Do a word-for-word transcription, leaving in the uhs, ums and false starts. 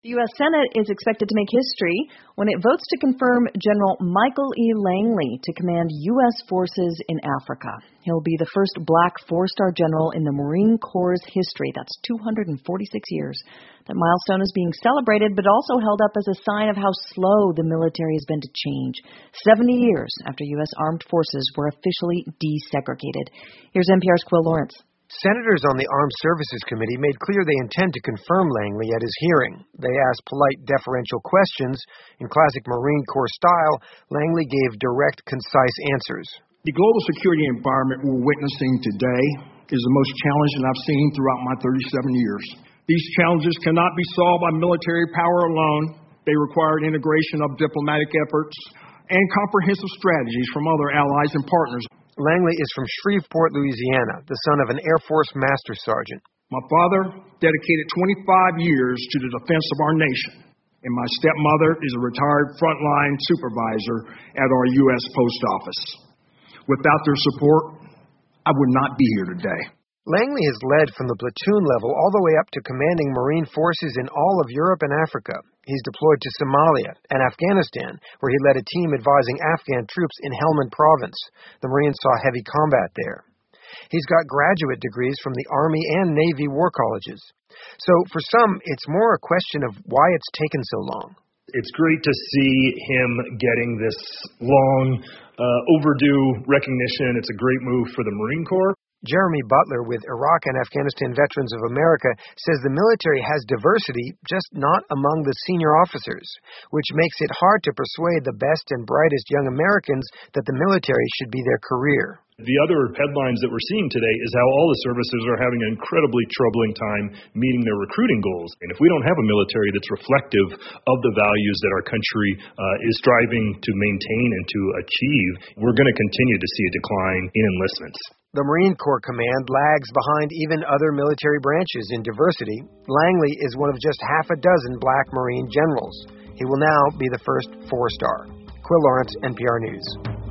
The U S Senate is expected to make history when it votes to confirm General Michael E. Langley to command U S forces in Africa. He'll be the first black four-star general in the Marine Corps' history. That's two hundred forty-six years. That milestone is being celebrated, but also held up as a sign of how slow the military has been to change. seventy years after U S armed forces were officially desegregated. Here's N P R's Quill Lawrence. Senators on the Armed Services Committee made clear they intend to confirm Langley at his hearing. They asked polite, deferential questions. In classic Marine Corps style, Langley gave direct, concise answers. The global security environment we're witnessing today is the most challenging I've seen throughout my thirty-seven years. These challenges cannot be solved by military power alone. They require integration of diplomatic efforts and comprehensive strategies from other allies and partners. Langley is from Shreveport, Louisiana, the son of an Air Force Master Sergeant. My father dedicated twenty-five years to the defense of our nation, and my stepmother is a retired frontline supervisor at our U S Post Office. Without their support, I would not be here today. Langley has led from the platoon level all the way up to commanding Marine forces in all of Europe and Africa. He's deployed to Somalia and Afghanistan, where he led a team advising Afghan troops in Helmand Province. The Marines saw heavy combat there. He's got graduate degrees from the Army and Navy war colleges. So for some, it's more a question of why it's taken so long. It's great to see him getting this long, uh, overdue recognition. It's a great move for the Marine Corps. Jeremy Butler with Iraq and Afghanistan Veterans of America says the military has diversity, just not among the senior officers, which makes it hard to persuade the best and brightest young Americans that the military should be their career. The other headlines that we're seeing today is how all the services are having an incredibly troubling time meeting their recruiting goals. And if we don't have a military that's reflective of the values that our country uh, is striving to maintain and to achieve, we're going to continue to see a decline in enlistments. The Marine Corps Command lags behind even other military branches in diversity. Langley is one of just half a dozen black Marine generals. He will now be the first four-star. Quill Lawrence, N P R News.